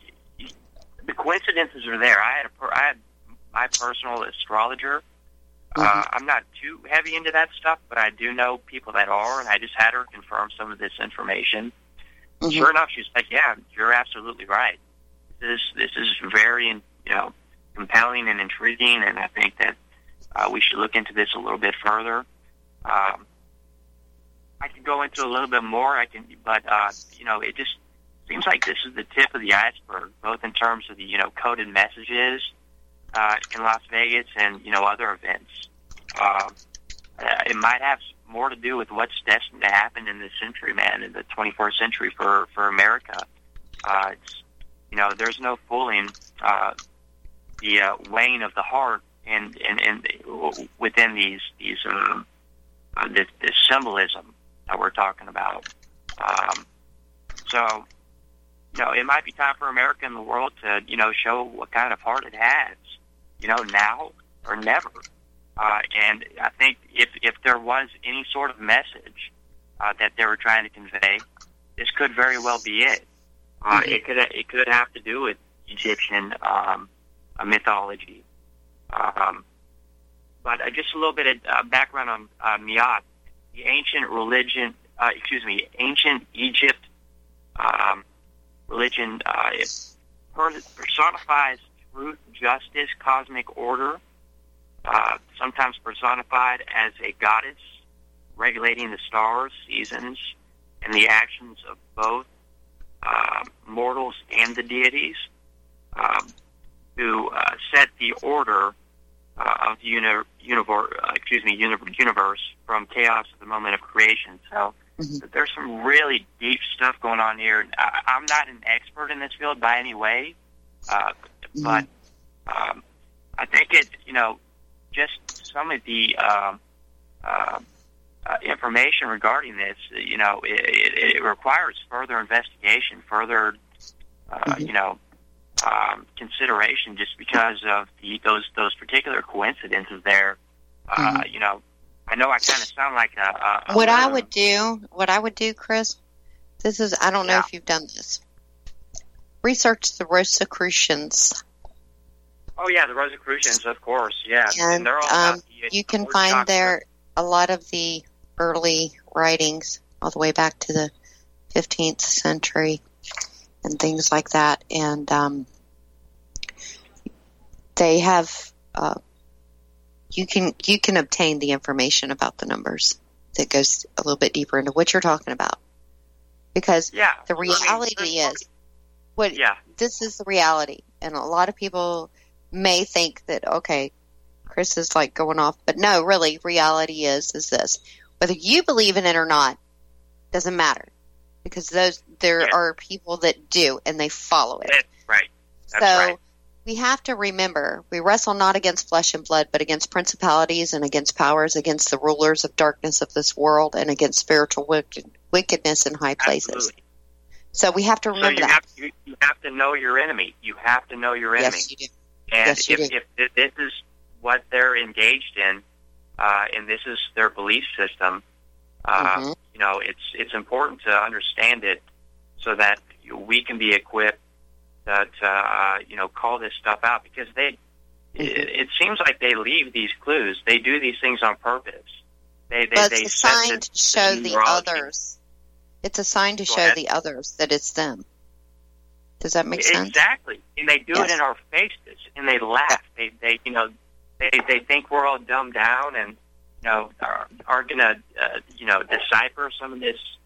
the coincidences are there. I had a, per, I had my personal astrologer. Uh, Mm-hmm. I'm not too heavy into that stuff, but I do know people that are, and I just had her confirm some of this information. Mm-hmm. Sure enough, she's like, yeah, you're absolutely right. This, this is very, you know, compelling and intriguing, and I think that uh, we should look into this a little bit further. Um, I could go into a little bit more. I can, but uh, you know, it just seems like this is the tip of the iceberg, both in terms of the, you know, coded messages uh, in Las Vegas and, you know, other events. Uh, it might have more to do with what's destined to happen in this century, man, in the twenty-first century for for America. Uh, it's, you know, there's no fooling uh, the uh, weighing of the heart and and, and within these these um, uh, this, this symbolism that we're talking about. Um, so, you know, it might be time for America and the world to, you know, show what kind of heart it has, you know, now or never. Uh, and I think if, if there was any sort of message uh, that they were trying to convey, this could very well be it. Uh, Mm-hmm. It could it could have to do with Egyptian um, uh, mythology. Um, but uh, just a little bit of uh, background on uh, Miyat. The ancient religion, uh, excuse me, ancient Egypt um, religion, uh, it personifies truth, justice, cosmic order, uh, sometimes personified as a goddess regulating the stars, seasons, and the actions of both uh, mortals and the deities, um, who uh, set the order Uh, of the uni- universe, uh, excuse me, uni- universe from chaos at the moment of creation. So Mm-hmm. there's some really deep stuff going on here. I- I'm not an expert in this field by any way, uh, Mm-hmm. but um, I think it, you know, just some of the um, uh, uh, information regarding this, you know, it, it, it requires further investigation, further, uh, Mm-hmm. you know, Um, consideration, just because of the, those those particular coincidences there. Uh, Mm-hmm. You know, I know I kind of sound like a, a, a What I little- would do, what I would do, Chris, this is, I don't know Yeah. if you've done this. Research the Rosicrucians. Oh yeah, the Rosicrucians, of course. Yeah, And they're all um, about the, you the can Lord find Chakra. there a lot of the early writings, all the way back to the fifteenth century and things like that. And um, they have, uh, you can you can obtain the information about the numbers that goes a little bit deeper into what you're talking about. Because Yeah, the I mean, reality there's- is, what Yeah. this is the reality. And a lot of people may think that, okay, Chris is like going off, but no, really, reality is is this. Whether you believe in it or not doesn't matter, because those there Yeah. are people that do and they follow it. That's right. That's so right. we have to remember, we wrestle not against flesh and blood, but against principalities and against powers, against the rulers of darkness of this world, and against spiritual wicked, wickedness in high places. Absolutely. So we have to So remember you that. have you, you have to know your enemy. You have to know your enemy. Yes, you do. And Yes, you if, do. if th- this is what they're engaged in, uh, and this is their belief system, uh, Mhm. you know, it's it's important to understand it so that we can be equipped to, to uh, you know, call this stuff out, because they Mm-hmm. it, it seems like they leave these clues. They do these things on purpose. They they But they it's a set sign the- to show the numerology. others. It's a sign to Go show ahead. the others that it's them. Does that make sense? Exactly, and they do Yes. it in our faces, and they laugh. They, they, you know, they they think we're all dumbed down, and you know, are, aren't going to, uh, you know, decipher some of this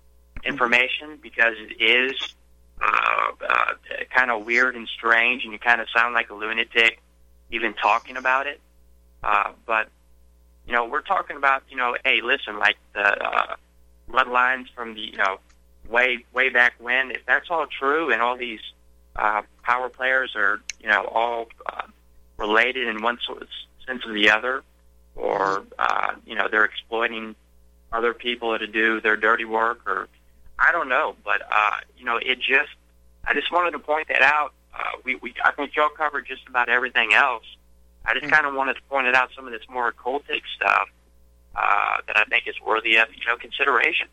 information because it is uh, uh, kind of weird and strange, and you kind of sound like a lunatic even talking about it. Uh, but, you know, we're talking about, you know, hey, listen, like the uh, bloodlines from the, you know, way, way back when, if that's all true and all these uh, power players are, you know, all uh, related in one sort of sense or the other, or, uh, you know, they're exploiting other people to do their dirty work, or I don't know. But, uh, you know, it just, I just wanted to point that out. Uh, we, we, I think y'all covered just about everything else. I just kind of wanted to point out some of this more occultic stuff uh, that I think is worthy of, you know, consideration.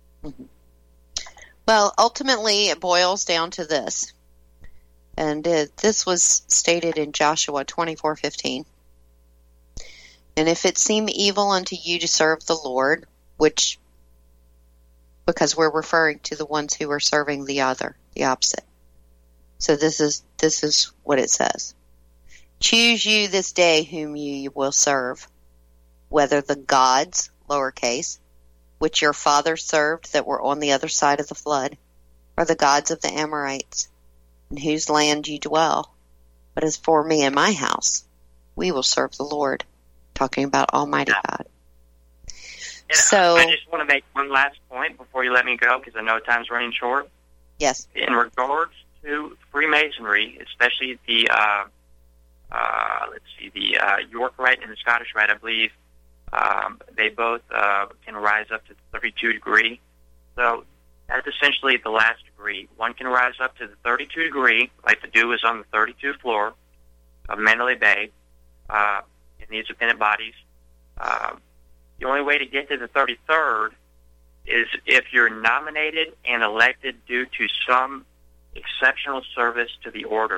Well, ultimately, it boils down to this. And it, this was stated in Joshua twenty-four fifteen. And if it seem evil unto you to serve the Lord, which, because we're referring to the ones who are serving the other, the opposite. So this is this is what it says. Choose you this day whom you will serve, whether the gods, lowercase, which your fathers served that were on the other side of the flood, or the gods of the Amorites, in whose land you dwell. But as for me and my house, we will serve the Lord. Talking about Almighty God. And so, I just want to make one last point before you let me go, because I know time's running short. Yes. In regards to Freemasonry, especially the, uh, uh, let's see, the uh, York Rite and the Scottish Rite, I believe, um, they both uh, can rise up to the thirty-two degree. So that's essentially the last degree. One can rise up to the thirty-two degree, like the dew is on the thirty-two floor of Mandalay Bay, uh, in these dependent bodies. Uh, the only way to get to the thirty-third is if you're nominated and elected due to some exceptional service to the order.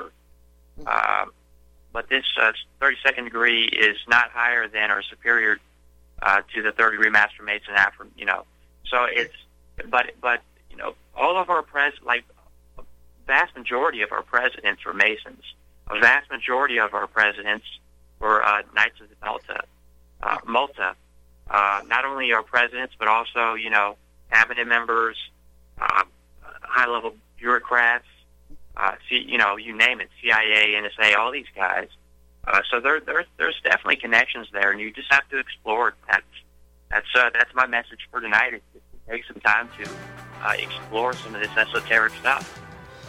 Uh, but this uh, thirty-second degree is not higher than or superior uh, to the third degree Master Mason after, you know. So it's, but, but you know, all of our pres, like, a vast majority of our presidents were Masons. A vast majority of our presidents were uh, Knights of the Malta. Uh, Malta. Uh, not only our presidents, but also, you know, cabinet members, uh, high-level bureaucrats, uh, C, you know, you name it, C I A, N S A, all these guys. Uh, so there, there, there's definitely connections there, and you just have to explore it. That's that's uh, that's my message for tonight. Is to take some time to uh, explore some of this esoteric stuff.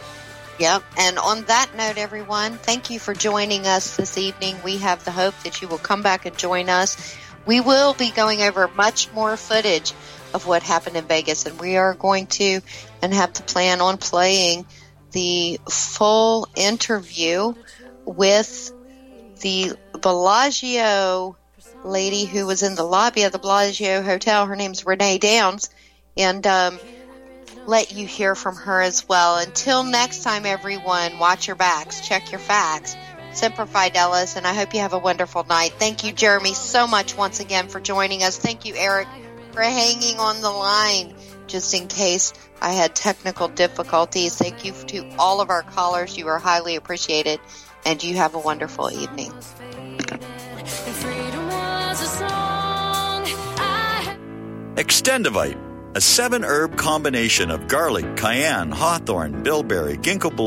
Yep. And on that note, everyone, thank you for joining us this evening. We have the hope that you will come back and join us. We will be going over much more footage of what happened in Vegas, and we are going to and have the plan on playing the full interview with the Bellagio lady who was in the lobby of the Bellagio Hotel. Her name's Renee Downs, and um, let you hear from her as well. Until next time, everyone, watch your backs, check your facts. Semper Fidelis, and I hope you have a wonderful night. Thank you, Jeremy, so much once again for joining us. Thank you, Eric, for hanging on the line just in case I had technical difficulties. Thank you to all of our callers. You are highly appreciated, and you have a wonderful evening. Extendivite, a seven-herb combination of garlic, cayenne, hawthorn, bilberry, ginkgo biloba,